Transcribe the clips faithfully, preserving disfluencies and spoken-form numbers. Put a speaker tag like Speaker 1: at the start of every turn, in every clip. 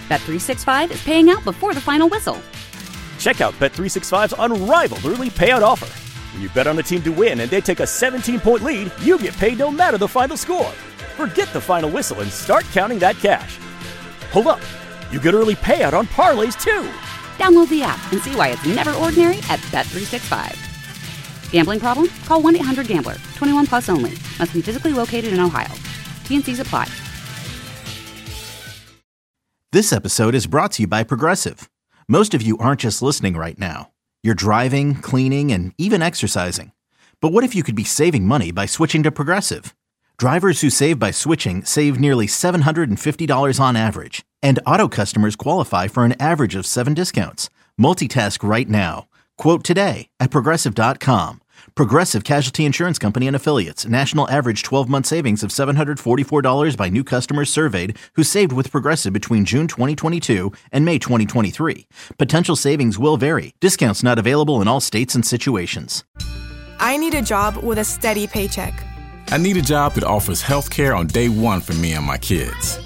Speaker 1: Bet three sixty-five is paying out before the final whistle.
Speaker 2: Check out Bet three sixty-five's unrivaled early payout offer. When you bet on a team to win and they take a seventeen-point lead, you get paid no matter the final score. Forget the final whistle and start counting that cash. Hold up. You get early payout on parlays, too.
Speaker 1: Download the app and see why it's never ordinary at Bet three sixty-five. Gambling problem? Call one eight hundred gambler. twenty-one plus only. Must be physically located in Ohio. T and C's apply.
Speaker 3: This episode is brought to you by Progressive. Most of you aren't just listening right now. You're driving, cleaning, and even exercising. But what if you could be saving money by switching to Progressive? Drivers who save by switching save nearly seven hundred fifty dollars on average. And auto customers qualify for an average of seven discounts. Multitask right now. Quote today at Progressive dot com. Progressive Casualty Insurance Company and Affiliates. National average twelve-month savings of seven hundred forty-four dollars by new customers surveyed who saved with Progressive between June twenty twenty-two and May twenty twenty-three. Potential savings will vary. Discounts not available in all states and situations.
Speaker 4: I need a job with a steady paycheck.
Speaker 5: I need a job that offers health care on day one for me and my kids.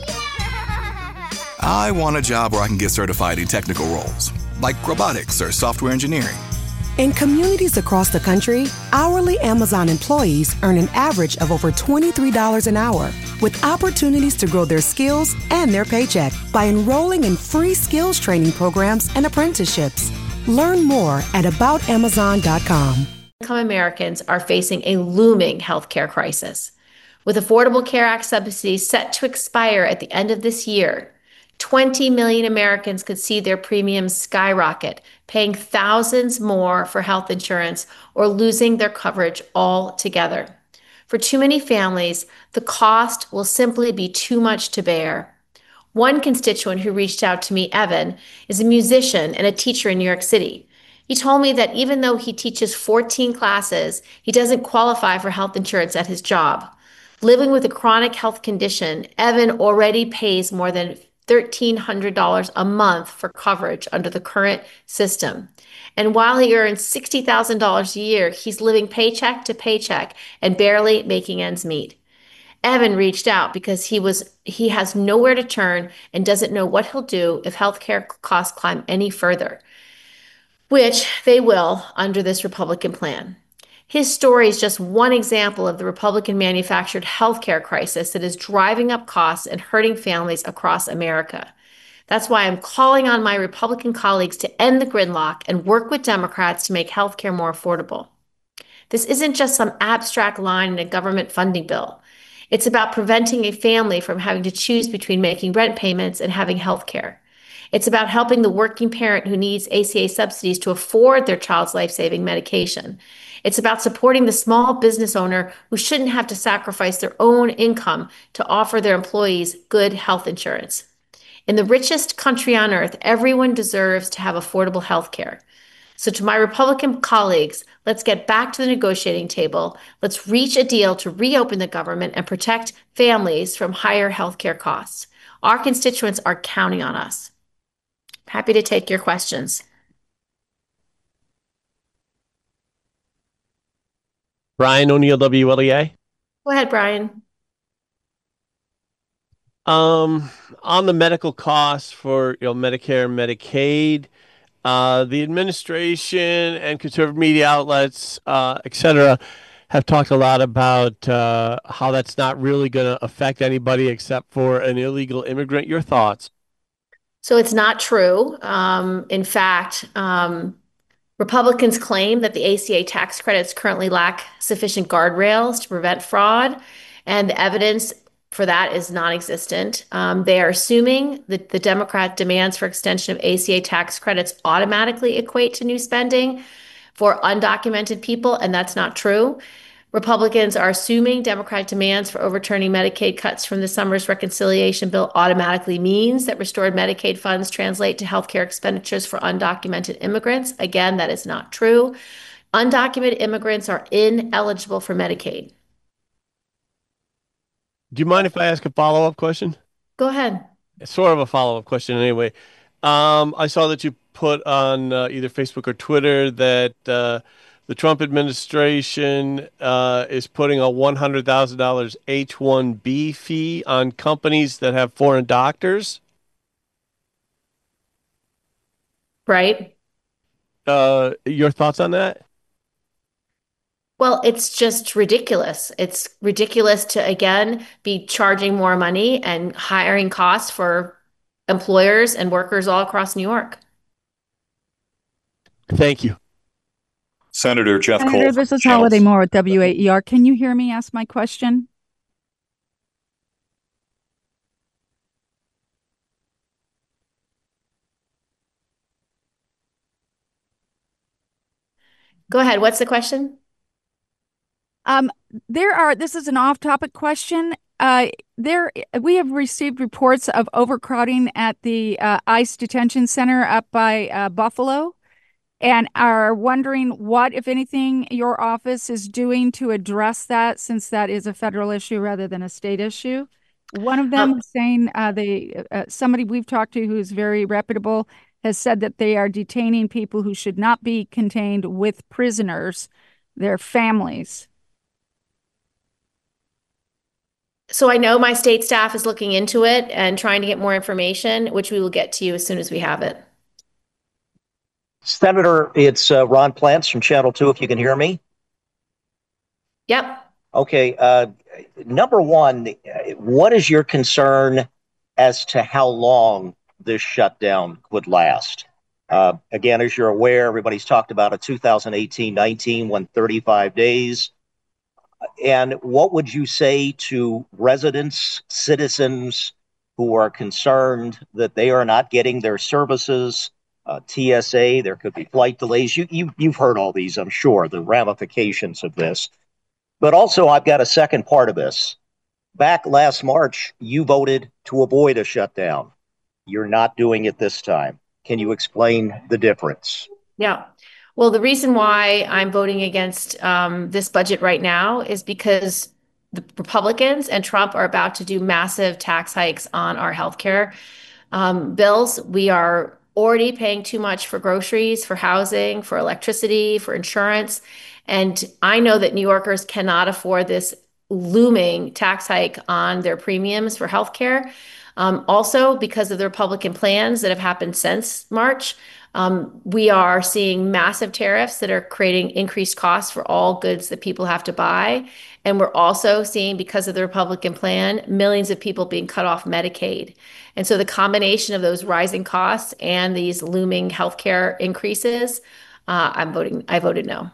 Speaker 6: I want a job where I can get certified in technical roles, like robotics or software engineering.
Speaker 7: In communities across the country, hourly Amazon employees earn an average of over twenty-three dollars an hour, with opportunities to grow their skills and their paycheck by enrolling in free skills training programs and apprenticeships. Learn more at about amazon dot com.
Speaker 8: Americans are facing a looming healthcare crisis. With Affordable Care Act subsidies set to expire at the end of this year, twenty million Americans could see their premiums skyrocket, paying thousands more for health insurance or losing their coverage altogether. For too many families, the cost will simply be too much to bear. One constituent who reached out to me, Evan, is a musician and a teacher in New York City. He told me that even though he teaches fourteen classes, he doesn't qualify for health insurance at his job. Living with a chronic health condition, Evan already pays more than one thousand three hundred dollars a month for coverage under the current system. And while he earns sixty thousand dollars a year, he's living paycheck to paycheck and barely making ends meet. Evan reached out because he was he has nowhere to turn and doesn't know what he'll do if healthcare costs climb any further, which they will under this Republican plan. His story is just one example of the Republican-manufactured healthcare crisis that is driving up costs and hurting families across America. That's why I'm calling on my Republican colleagues to end the gridlock and work with Democrats to make healthcare more affordable. This isn't just some abstract line in a government funding bill. It's about preventing a family from having to choose between making rent payments and having healthcare. It's about helping the working parent who needs A C A subsidies to afford their child's life-saving medication. It's about supporting the small business owner who shouldn't have to sacrifice their own income to offer their employees good health insurance. In the richest country on earth, everyone deserves to have affordable health care. So to my Republican colleagues, let's get back to the negotiating table. Let's reach a deal to reopen the government and protect families from higher health care costs. Our constituents are counting on us. Happy to take your questions.
Speaker 9: Brian O'Neill, W L E A.
Speaker 8: Go ahead, Brian.
Speaker 9: Um, on the medical costs for you know Medicare and Medicaid, uh, the administration and conservative media outlets, uh, et cetera, have talked a lot about uh, how that's not really going to affect anybody except for an illegal immigrant. Your thoughts?
Speaker 8: So it's not true. Um, in fact, um, Republicans claim that the A C A tax credits currently lack sufficient guardrails to prevent fraud, and the evidence for that is non-existent. Um, they are assuming that the Democrat demands for extension of A C A tax credits automatically equate to new spending for undocumented people, and that's not true. Republicans are assuming Democratic demands for overturning Medicaid cuts from the summer's reconciliation bill automatically means that restored Medicaid funds translate to healthcare expenditures for undocumented immigrants. Again, that is not true. Undocumented immigrants are ineligible for Medicaid.
Speaker 9: Do you mind if I ask a follow-up question?
Speaker 8: Go ahead.
Speaker 9: It's sort of a follow-up question anyway. Um, I saw that you put on uh, either Facebook or Twitter that uh, the Trump administration uh, is putting a one hundred thousand dollars H one B fee on companies that have foreign doctors.
Speaker 8: right?
Speaker 9: Uh, your thoughts on that?
Speaker 8: Well, it's just ridiculous. It's ridiculous to, again, be charging more money and hiring costs for employers and workers all across New York.
Speaker 9: Thank you.
Speaker 10: Senator Jeff
Speaker 11: Senator,
Speaker 10: Cole.
Speaker 11: this is Holiday Moore with W A E R. Can you hear me ask my question?
Speaker 8: Go ahead. What's the question?
Speaker 11: Um, there are, this is an off-topic question. Uh, there, we have received reports of overcrowding at the uh, ICE detention center up by uh, Buffalo, and are wondering what, if anything, your office is doing to address that, since that is a federal issue rather than a state issue. One of them is saying uh, they, uh, somebody we've talked to who's very reputable has said that they are detaining people who should not be contained with prisoners, their families.
Speaker 8: So I know my state staff is looking into it and trying to get more information, which we will get to you as soon as we have it.
Speaker 12: Senator, it's uh, Ron Plants from Channel two, if you can hear me.
Speaker 8: Yep.
Speaker 12: Okay. Uh, number one, what is your concern as to how long this shutdown would last? Uh, again, as you're aware, everybody's talked about a two thousand eighteen nineteen, one hundred thirty-five days. And what would you say to residents, citizens who are concerned that they are not getting their services? Uh, T S A, there could be flight delays. You, you, you've heard all these, I'm sure, the ramifications of this. But also, I've got a second part of this. Back last March, you voted to avoid a shutdown. You're not doing it this time. Can you explain the difference?
Speaker 8: Yeah. Well, the reason why I'm voting against um, this budget right now is because the Republicans and Trump are about to do massive tax hikes on our healthcare um, bills. We are already paying too much for groceries, for housing, for electricity, for insurance. And I know that New Yorkers cannot afford this looming tax hike on their premiums for healthcare. Um, also, because of the Republican plans that have happened since March, um, we are seeing massive tariffs that are creating increased costs for all goods that people have to buy. And we're also seeing, because of the Republican plan, millions of people being cut off Medicaid. And so the combination of those rising costs and these looming healthcare increases, uh, I'm voting, I voted no.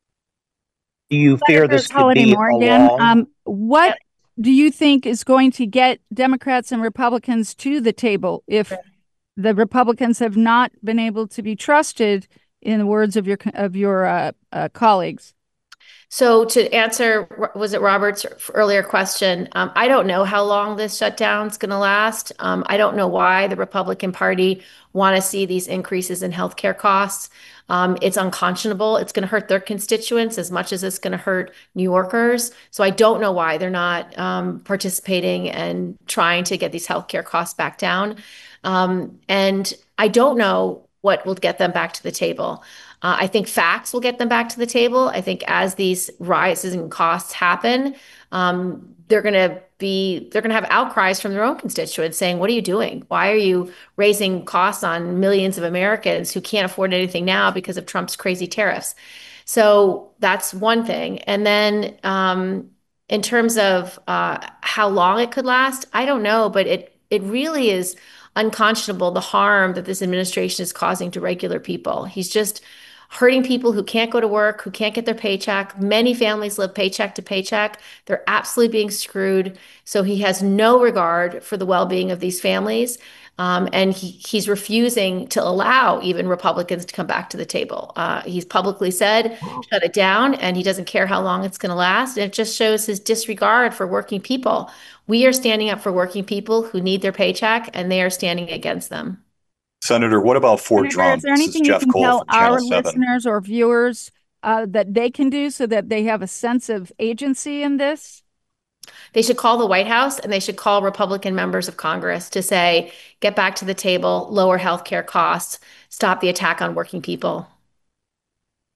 Speaker 12: Do you fear this could be a long...
Speaker 11: Um, what yep. do you think is going to get Democrats and Republicans to the table if the Republicans have not been able to be trusted, in the words of your of your uh, uh, colleagues?
Speaker 8: So to answer, was it Robert's earlier question? Um, I don't know how long this shutdown is going to last. Um, I don't know why the Republican Party want to see these increases in healthcare costs. Um, it's unconscionable. It's going to hurt their constituents as much as it's going to hurt New Yorkers. So I don't know why they're not um, participating and trying to get these healthcare costs back down. Um, and I don't know what will get them back to the table. Uh, I think facts will get them back to the table. I think as these rises in costs happen, um, they're going to be, they're going to have outcries from their own constituents saying, what are you doing? Why are you raising costs on millions of Americans who can't afford anything now because of Trump's crazy tariffs? So that's one thing. And then um, in terms of uh, how long it could last, I don't know, but it it really is unconscionable, the harm that this administration is causing to regular people. He's just hurting people who can't go to work, who can't get their paycheck. Many families live paycheck to paycheck. They're absolutely being screwed. So he has no regard for the well-being of these families. Um, and he, he's refusing to allow even Republicans to come back to the table. Uh, he's publicly said, shut it down, and he doesn't care how long it's going to last. And it just shows his disregard for working people. We are standing up for working people who need their paycheck, and they are standing against them.
Speaker 10: Senator, what about Fort
Speaker 11: Senator,
Speaker 10: Drum?
Speaker 11: is there anything you
Speaker 10: Jeff
Speaker 11: can
Speaker 10: Cole
Speaker 11: tell our
Speaker 10: seven.
Speaker 11: listeners or viewers uh, that they can do so that they have a sense of agency in this?
Speaker 8: They should call the White House, and they should call Republican members of Congress to say, get back to the table, lower healthcare costs, stop the attack on working people.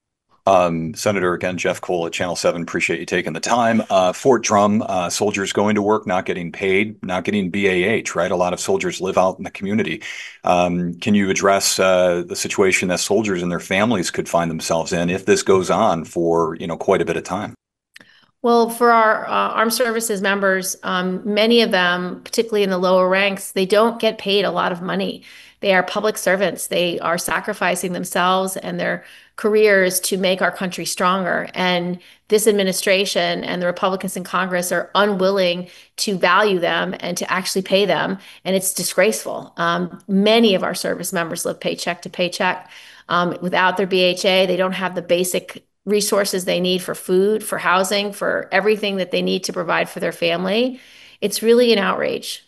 Speaker 10: Um, Senator, again, Jeff Cole at Channel seven. Appreciate you taking the time. Uh, Fort Drum, uh, soldiers going to work, not getting paid, not getting B A H, right? A lot of soldiers live out in the community. Um, can you address uh, the situation that soldiers and their families could find themselves in if this goes on for, you know, quite a bit of time?
Speaker 8: Well, for our uh, armed services members, um, many of them, particularly in the lower ranks, they don't get paid a lot of money. They are public servants. They are sacrificing themselves and their careers to make our country stronger. And this administration and the Republicans in Congress are unwilling to value them and to actually pay them. And it's disgraceful. Um, many of our service members live paycheck to paycheck. Um, without their B H A, they don't have the basic resources they need for food, for housing, for everything that they need to provide for their family. It's really an outrage.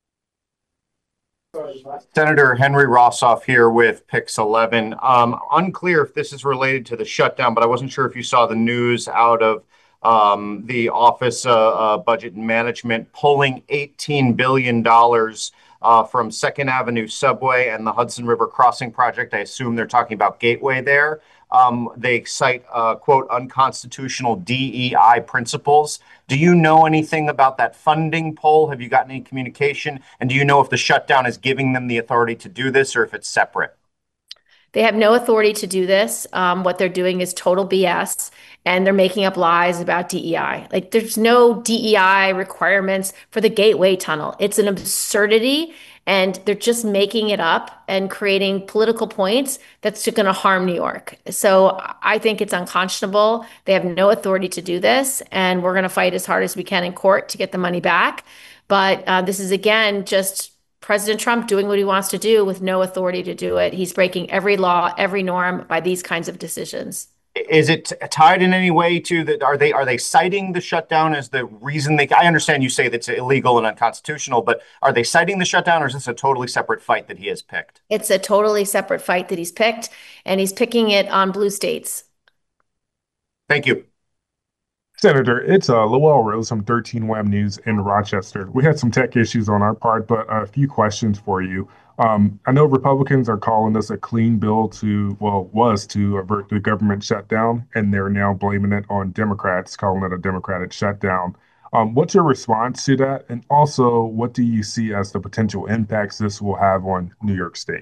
Speaker 13: Senator Henry Rossoff here with Pix eleven. Um, unclear if this is related to the shutdown, but I wasn't sure if you saw the news out of um, the Office of uh, uh, Budget and Management pulling eighteen billion dollars uh, from Second Avenue Subway and the Hudson River Crossing Project. I assume they're talking about Gateway there. Um, they cite, uh, quote, unconstitutional D E I principles. Do you know anything about that funding poll? Have you gotten any communication? And do you know if the shutdown is giving them the authority to do this or if it's separate?
Speaker 8: They have no authority to do this. Um, what they're doing is total B S, and they're making up lies about D E I. Like, there's no D E I requirements for the Gateway Tunnel. It's an absurdity, and they're just making it up and creating political points that's going to harm New York. So I think it's unconscionable. They have no authority to do this, and we're going to fight as hard as we can in court to get the money back. But uh, this is, again, just President Trump doing what he wants to do with no authority to do it. He's breaking every law, every norm by these kinds of decisions.
Speaker 13: Is it tied in any way to that? Are they are they citing the shutdown as the reason they? I understand you say that's illegal and unconstitutional, but are they citing the shutdown, or is this a totally separate fight that he has picked?
Speaker 8: It's a totally separate fight that he's picked, and he's picking it on blue states.
Speaker 13: Thank you.
Speaker 14: Senator, it's uh, Lowell Rose from thirteen W A M News in Rochester. We had some tech issues on our part, but a few questions for you. Um, I know Republicans are calling this a clean bill to, well, was to avert the government shutdown, and they're now blaming it on Democrats, calling it a Democratic shutdown. Um, what's your response to that? And also, what do you see as the potential impacts this will have on New York State?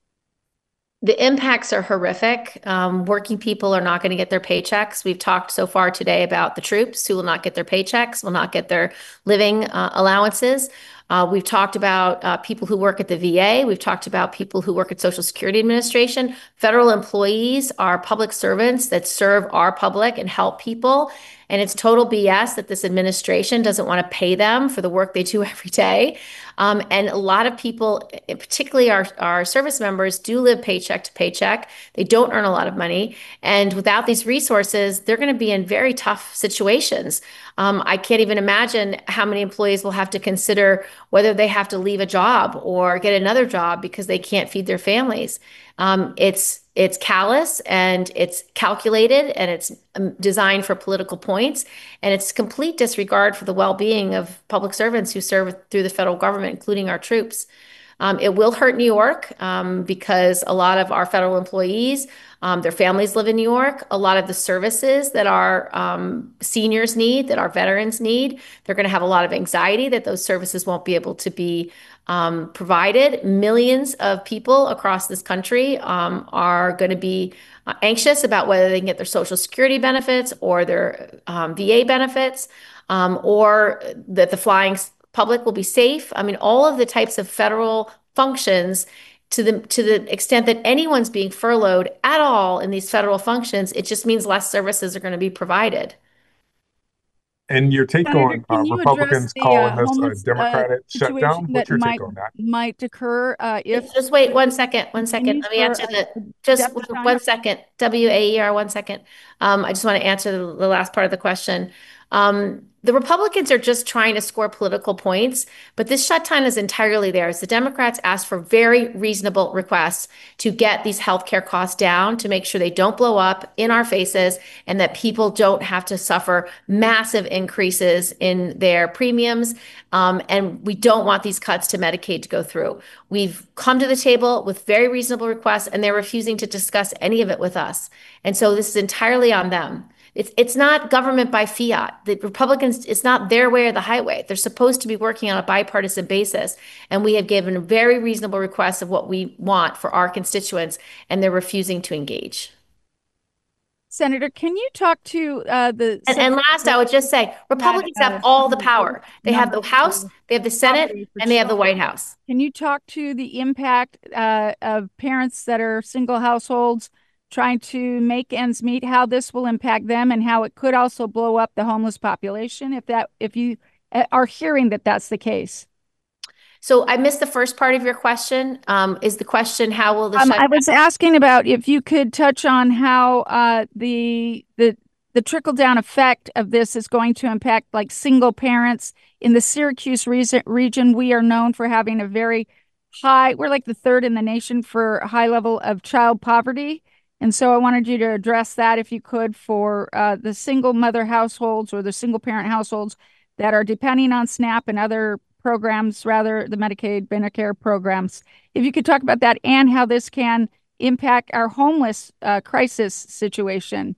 Speaker 8: The impacts are horrific. Um, working people are not going to get their paychecks. We've talked so far today about the troops who will not get their paychecks, will not get their living uh, allowances. Uh, we've talked about uh, people who work at the V A. We've talked about people who work at Social Security Administration. Federal employees are public servants that serve our public and help people. And it's total B S that this administration doesn't want to pay them for the work they do every day. Um, and a lot of people, particularly our, our service members, do live paycheck to paycheck. They don't earn a lot of money. And without these resources, they're going to be in very tough situations. Um, I can't even imagine how many employees will have to consider whether they have to leave a job or get another job because they can't feed their families. Um, it's it's callous and it's calculated and it's um, designed for political points, and it's complete disregard for the well-being of public servants who serve through the federal government, including our troops. Um, it will hurt New York um, because a lot of our federal employees, um, their families live in New York. A lot of the services that our um, seniors need, that our veterans need, they're going to have a lot of anxiety that those services won't be able to be um, provided. Millions of people across this country um, are going to be uh, anxious about whether they can get their Social Security benefits or their um, V A benefits, um, or that the flying public will be safe. I mean, all of the types of federal functions, to the to the extent that anyone's being furloughed at all in these federal functions, it just means less services are going to be provided.
Speaker 14: And your take
Speaker 11: Senator,
Speaker 14: on uh,
Speaker 11: can you
Speaker 14: Republicans
Speaker 11: address the,
Speaker 14: calling
Speaker 11: uh,
Speaker 14: this
Speaker 11: homeless,
Speaker 14: a Democratic
Speaker 11: uh,
Speaker 14: shutdown?
Speaker 11: situation
Speaker 14: What's
Speaker 11: that
Speaker 14: your
Speaker 11: might
Speaker 14: take on that?
Speaker 11: might occur uh, if
Speaker 8: Just wait one second, one second.
Speaker 11: continues
Speaker 8: Let me
Speaker 11: for
Speaker 8: answer
Speaker 11: a
Speaker 8: that. Just
Speaker 11: depth of
Speaker 8: one
Speaker 11: time?
Speaker 8: one second. W A E R, one second. Um, I just want to answer the, the last part of the question. Um, the Republicans are just trying to score political points, but this shutdown is entirely theirs. The Democrats asked for very reasonable requests to get these healthcare costs down, to make sure they don't blow up in our faces and that people don't have to suffer massive increases in their premiums. Um, and we don't want these cuts to Medicaid to go through. We've come to the table with very reasonable requests, and they're refusing to discuss any of it with us. And so this is entirely on them. It's it's not government by fiat. The Republicans, it's not their way or the highway. They're supposed to be working on a bipartisan basis. And we have given very reasonable requests of what we want for our constituents, and they're refusing to engage.
Speaker 11: Senator, can you talk to uh, the...
Speaker 8: And, and last, I would just say, Republicans have all the power. They have the House, they have the Senate, and they have the White House.
Speaker 11: Can you talk to the impact uh, of parents that are single households trying to make ends meet, how this will impact them and how it could also blow up the homeless population if that if you are hearing that that's the case?
Speaker 8: So I missed the first part of your question. Um, is the question how will the
Speaker 11: um,
Speaker 8: shutdown-
Speaker 11: I was asking about if you could touch on how uh, the the the trickle down effect of this is going to impact like single parents in the Syracuse re- region. We are known for having a very high, we're like the third in the nation for a high level of child poverty. And so I wanted you to address that, if you could, for uh, the single mother households or the single parent households that are depending on SNAP and other programs, rather the Medicaid, Medicare programs. If you could talk about that and how this can impact our homeless uh, crisis situation.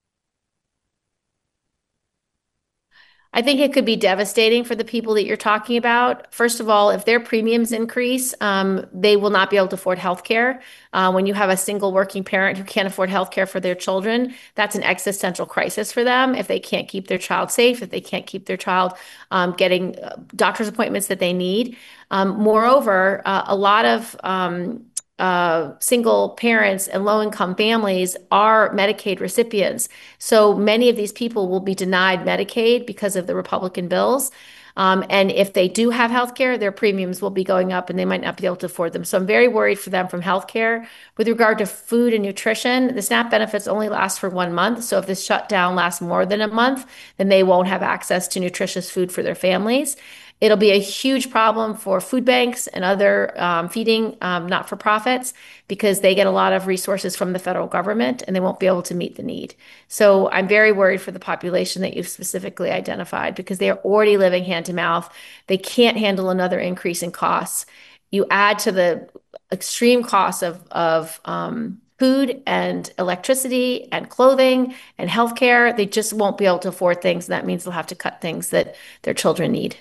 Speaker 8: I think it could be devastating for the people that you're talking about. First of all, if their premiums increase, um, they will not be able to afford health care. Uh, when you have a single working parent who can't afford health care for their children, that's an existential crisis for them. If they can't keep their child safe, if they can't keep their child um, getting doctor's appointments that they need. Um, moreover, uh, a lot of um, Uh, single parents and low-income families are Medicaid recipients. So many of these people will be denied Medicaid because of the Republican bills. Um, and if they do have health care, their premiums will be going up and they might not be able to afford them. So I'm very worried for them from health care. With regard to food and nutrition, the SNAP benefits only last for one month. So if this shutdown lasts more than a month, then they won't have access to nutritious food for their families. It'll be a huge problem for food banks and other um, feeding um, not-for-profits because they get a lot of resources from the federal government and they won't be able to meet the need. So I'm very worried for the population that you've specifically identified because they are already living hand to mouth. They can't handle another increase in costs. You add to the extreme costs of, of um, food and electricity and clothing and healthcare. They just won't be able to afford things. And that means they'll have to cut things that their children need.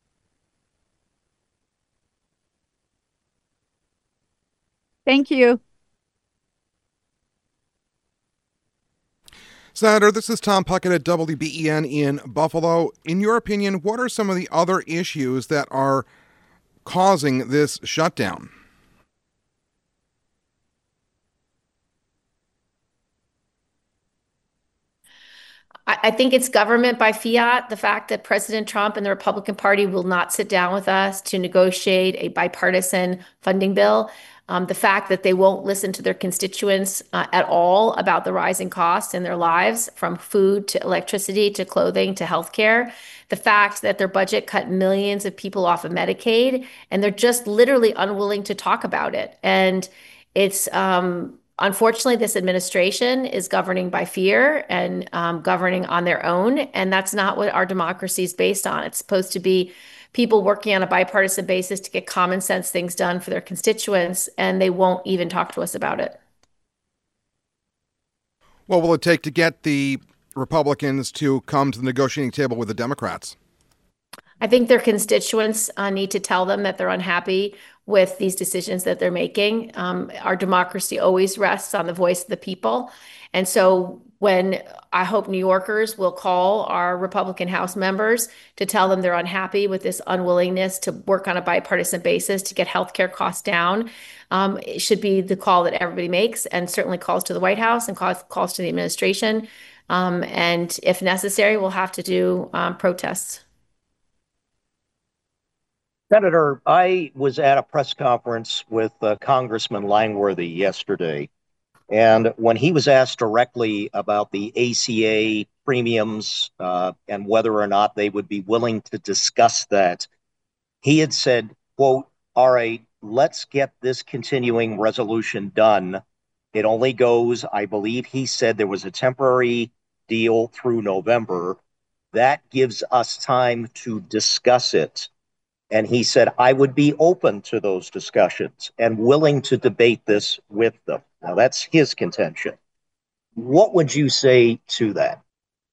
Speaker 11: Thank you.
Speaker 15: Senator, this is Tom Puckett at W B E N in Buffalo. In your opinion, what are some of the other issues that are causing this shutdown?
Speaker 8: I think it's government by fiat. The fact that President Trump and the Republican Party will not sit down with us to negotiate a bipartisan funding bill. Um, the fact that they won't listen to their constituents uh, at all about the rising costs in their lives, from food to electricity to clothing to healthcare. The fact that their budget cut millions of people off of Medicaid, and they're just literally unwilling to talk about it. And it's um, unfortunately, this administration is governing by fear and um, governing on their own. And that's not what our democracy is based on. It's supposed to be people working on a bipartisan basis to get common sense things done for their constituents, and they won't even talk to us about it.
Speaker 15: What will it take to get the Republicans to come to the negotiating table with the Democrats?
Speaker 8: I think their constituents uh, need to tell them that they're unhappy with these decisions that they're making. Um, our democracy always rests on the voice of the people. And so when I hope New Yorkers will call our Republican House members to tell them they're unhappy with this unwillingness to work on a bipartisan basis to get healthcare costs down, um, it should be the call that everybody makes, and certainly calls to the White House and calls, calls to the administration. Um, and if necessary, we'll have to do um, protests.
Speaker 12: Senator, I was at a press conference with uh, Congressman Langworthy yesterday, And when he was asked directly about the A C A premiums uh, and whether or not they would be willing to discuss that, he had said, quote, all right, let's get this continuing resolution done. It only goes, I believe he said there was a temporary deal through November. That gives us time to discuss it. And he said, I would be open to those discussions and willing to debate this with them. Now, that's his contention. What would you say to that?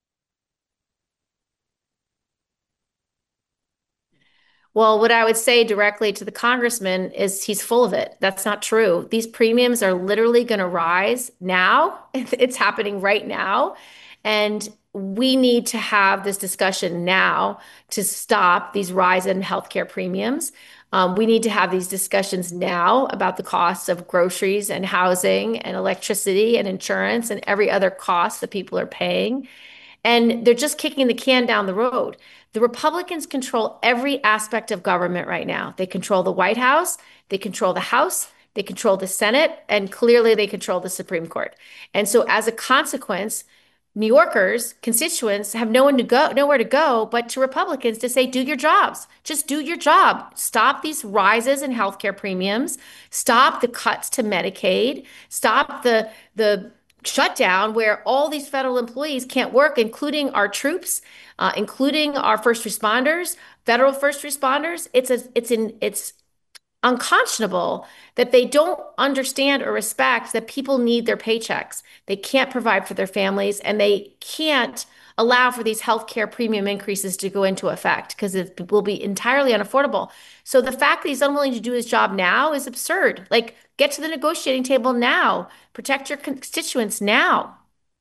Speaker 8: Well, what I would say directly to the congressman is he's full of it. That's not true. These premiums are literally going to rise now. It's happening right now. And we need to have this discussion now to stop these rise in healthcare premiums. Um, we need to have these discussions now about the costs of groceries and housing and electricity and insurance and every other cost that people are paying. And they're just kicking the can down the road. The Republicans control every aspect of government right now. They control the White House, they control the House, they control the Senate, and clearly they control the Supreme Court. And so as a consequence, New Yorkers, constituents have no one to go, nowhere to go but to Republicans to say, do your jobs. Just do your job. Stop these rises in healthcare premiums. Stop the cuts to Medicaid. Stop the the shutdown where all these federal employees can't work, including our troops, uh, including our first responders, federal first responders. It's a, it's in, it's unconscionable that they don't understand or respect that people need their paychecks. They can't provide for their families, and they can't allow for these healthcare premium increases to go into effect because it will be entirely unaffordable. So the fact that he's unwilling to do his job now is absurd. Like, get to the negotiating table now. Protect your constituents now.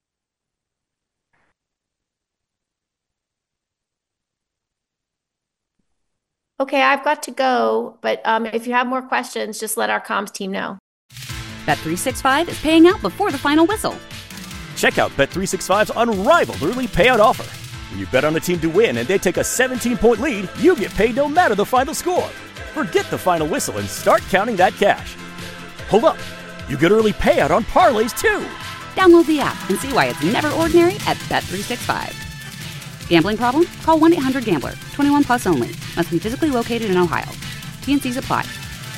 Speaker 8: Okay, I've got to go, but um, if you have more questions, just let our comms team know.
Speaker 1: Bet three sixty-five is paying out before the final whistle.
Speaker 2: Check out Bet three sixty-five's unrivaled early payout offer. When you bet on a team to win and they take a seventeen-point lead, you get paid no matter the final score. Forget the final whistle and start counting that cash. Hold up, you get early payout on parlays too.
Speaker 1: Download the app and see why it's never ordinary at Bet three sixty-five. Gambling problem? Call one eight hundred gambler. twenty-one plus only. Must be physically located in Ohio. T and C's apply.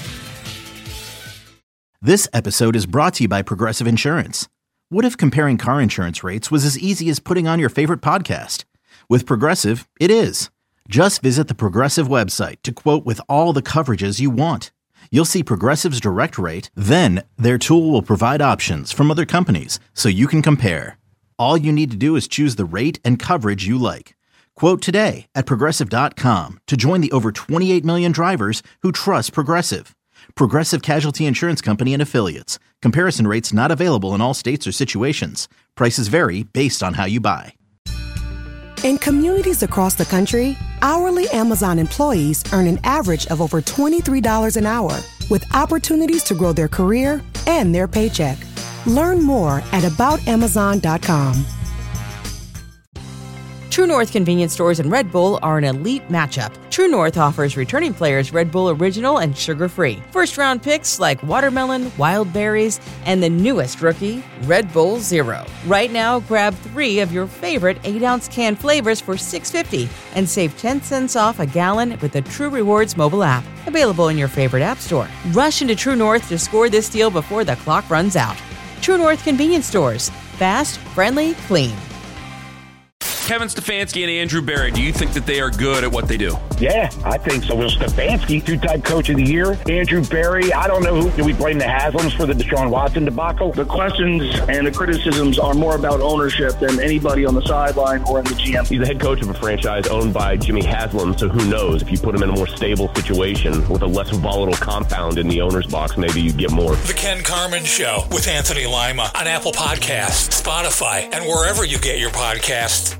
Speaker 3: This episode is brought to you by Progressive Insurance. What if comparing car insurance rates was as easy as putting on your favorite podcast? With Progressive, it is. Just visit the Progressive website to quote with all the coverages you want. You'll see Progressive's direct rate, then their tool will provide options from other companies so you can compare. All you need to do is choose the rate and coverage you like. Quote today at Progressive dot com to join the over twenty-eight million drivers who trust Progressive. Progressive Casualty Insurance Company and Affiliates. Comparison rates not available in all states or situations. Prices vary based on how you buy.
Speaker 7: In communities across the country, hourly Amazon employees earn an average of over twenty-three dollars an hour, with opportunities to grow their career and their paycheck. Learn more at about amazon dot com.
Speaker 16: True North convenience stores and Red Bull are an elite matchup. True North offers returning players Red Bull Original and sugar-free. First-round picks like watermelon, wild berries, and the newest rookie, Red Bull Zero. Right now, grab three of your favorite eight-ounce can flavors for six dollars and fifty cents and save ten cents off a gallon with the True Rewards mobile app. Available in your favorite app store. Rush into True North to score this deal before the clock runs out. True North convenience stores. Fast, friendly, clean.
Speaker 17: Kevin Stefanski and Andrew Berry, do you think that they are good at what they do?
Speaker 18: Yeah, I think so. Well, Stefanski, two-time coach of the year. Andrew Berry, I don't know who. Do we blame the Haslams for the Deshaun Watson debacle?
Speaker 19: The questions and the criticisms are more about ownership than anybody on the sideline or in the G M.
Speaker 20: He's the head coach of a franchise owned by Jimmy Haslam, so who knows? If you put him in a more stable situation with a less volatile compound in the owner's box, maybe you'd get more.
Speaker 21: The Ken Carman Show with Anthony Lima on Apple Podcasts, Spotify, and wherever you get your podcasts.